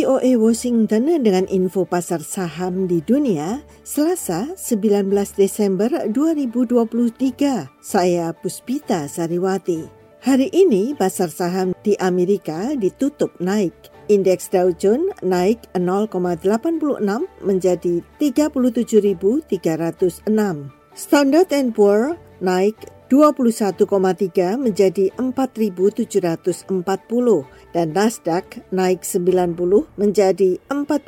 VOA Washington dengan info pasar saham di dunia, Selasa 19 Desember 2023. Saya Puspita Sariwati. Hari ini pasar saham di Amerika ditutup naik. Indeks Dow Jones naik 0,86 menjadi 37.306. Standard & Poor's naik 21,3 menjadi 4.740 dan Nasdaq naik 90 menjadi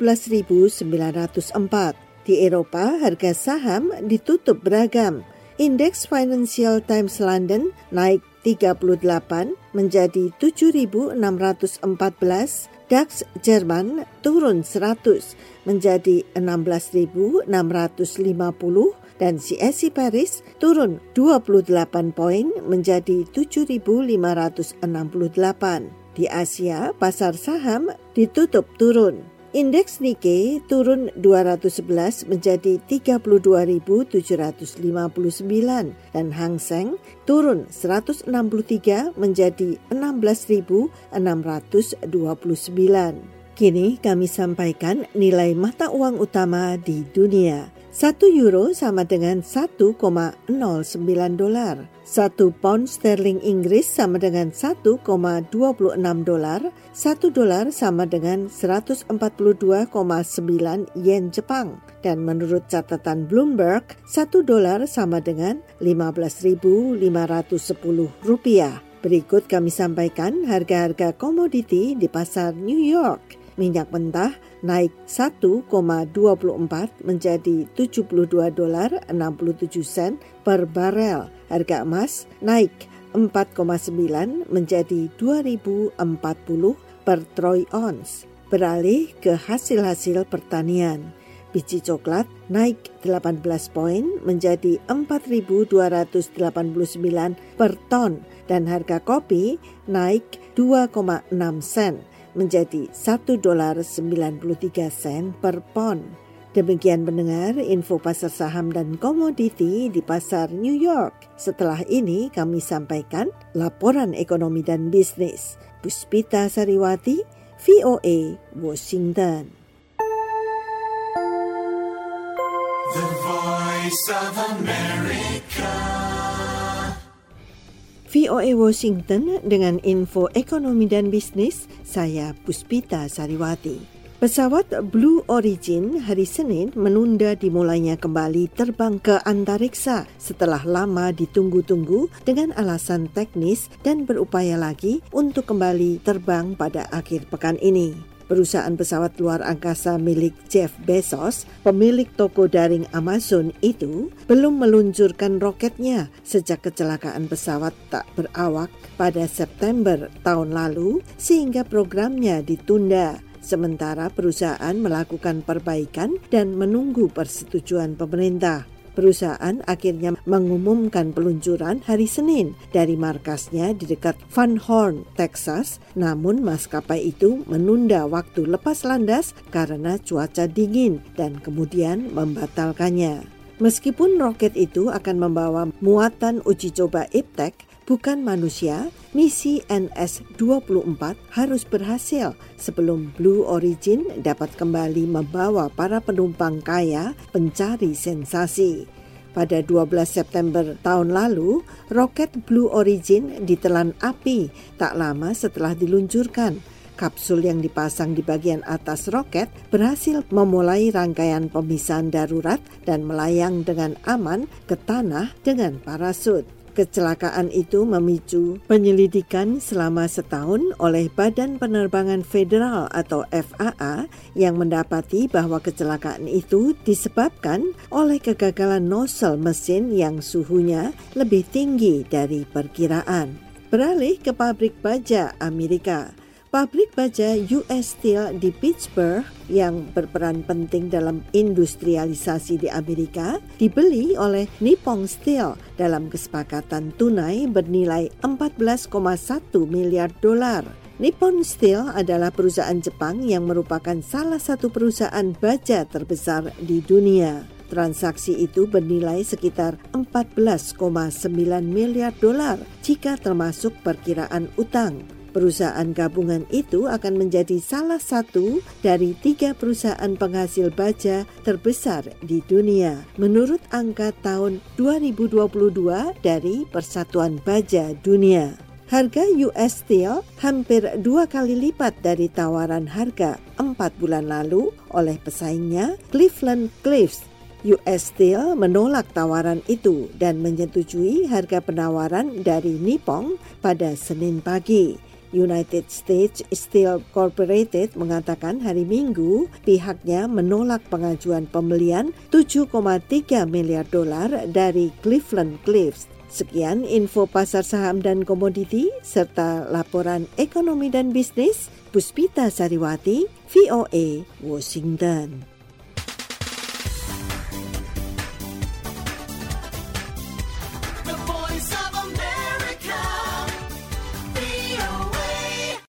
14.904. Di Eropa, harga saham ditutup beragam. Indeks Financial Times London naik 38 menjadi 7.614, DAX Jerman turun 100 menjadi 16.650 dan CAC Paris turun 28 poin menjadi 7.568. Di Asia, pasar saham ditutup turun. Indeks Nikkei turun 211 menjadi 32.759 dan Hang Seng turun 163 menjadi 16.629. Kini kami sampaikan nilai mata uang utama di dunia. 1 euro sama dengan 1,09 dolar. 1 pound sterling Inggris sama dengan 1,26 dolar. 1 dolar sama dengan 142,9 yen Jepang. Dan menurut catatan Bloomberg, 1 dolar sama dengan 15.510 rupiah. Berikut kami sampaikan harga-harga komoditi di pasar New York. Minyak mentah naik 1,24 menjadi 72 dolar 67 sen per barel. Harga emas naik 4,9 menjadi 2.040 per troy ounce. Beralih ke hasil-hasil pertanian. Biji coklat naik 18 poin menjadi 4.289 per ton dan harga kopi naik 2,6 sen menjadi 1 dolar 93 sen per pon. Demikian pendengar info pasar saham dan komoditi di pasar New York. Setelah ini kami sampaikan laporan ekonomi dan bisnis. Puspita Sariwati, VOA Washington. The Voice of America. VOA Washington dengan info ekonomi dan bisnis, saya Puspita Sariwati. Pesawat Blue Origin hari Senin menunda dimulainya kembali terbang ke antariksa setelah lama ditunggu-tunggu dengan alasan teknis dan berupaya lagi untuk kembali terbang pada akhir pekan ini. Perusahaan pesawat luar angkasa milik Jeff Bezos, pemilik toko daring Amazon itu, belum meluncurkan roketnya sejak kecelakaan pesawat tak berawak pada September tahun lalu sehingga programnya ditunda. Sementara perusahaan melakukan perbaikan dan menunggu persetujuan pemerintah. Perusahaan akhirnya mengumumkan peluncuran hari Senin dari markasnya di dekat Van Horn, Texas. Namun maskapai itu menunda waktu lepas landas karena cuaca dingin dan kemudian membatalkannya. Meskipun roket itu akan membawa muatan uji coba iptek, bukan manusia, misi NS-24 harus berhasil sebelum Blue Origin dapat kembali membawa para penumpang kaya pencari sensasi. Pada 12 September tahun lalu, roket Blue Origin ditelan api tak lama setelah diluncurkan. Kapsul yang dipasang di bagian atas roket berhasil memulai rangkaian pemisahan darurat dan melayang dengan aman ke tanah dengan parasut. Kecelakaan itu memicu penyelidikan selama setahun oleh Badan Penerbangan Federal atau FAA yang mendapati bahwa kecelakaan itu disebabkan oleh kegagalan nozzle mesin yang suhunya lebih tinggi dari perkiraan. Beralih ke pabrik baja Amerika. Pabrik baja US Steel di Pittsburgh yang berperan penting dalam industrialisasi di Amerika dibeli oleh Nippon Steel dalam kesepakatan tunai bernilai 14,1 miliar dolar. Nippon Steel adalah perusahaan Jepang yang merupakan salah satu perusahaan baja terbesar di dunia. Transaksi itu bernilai sekitar 14,9 miliar dolar jika termasuk perkiraan utang. Perusahaan gabungan itu akan menjadi salah satu dari 3 perusahaan penghasil baja terbesar di dunia menurut angka tahun 2022 dari Persatuan Baja Dunia. Harga US Steel hampir 2 kali lipat dari tawaran harga 4 bulan lalu oleh pesaingnya Cleveland-Cliffs. US Steel menolak tawaran itu dan menyetujui harga penawaran dari Nippon pada Senin pagi. United States Steel Corporation mengatakan hari Minggu pihaknya menolak pengajuan pembelian $7,3 miliar dari Cleveland-Cliffs. Sekian info pasar saham dan komoditi serta laporan ekonomi dan bisnis Puspita Sariwati, VOA, Washington.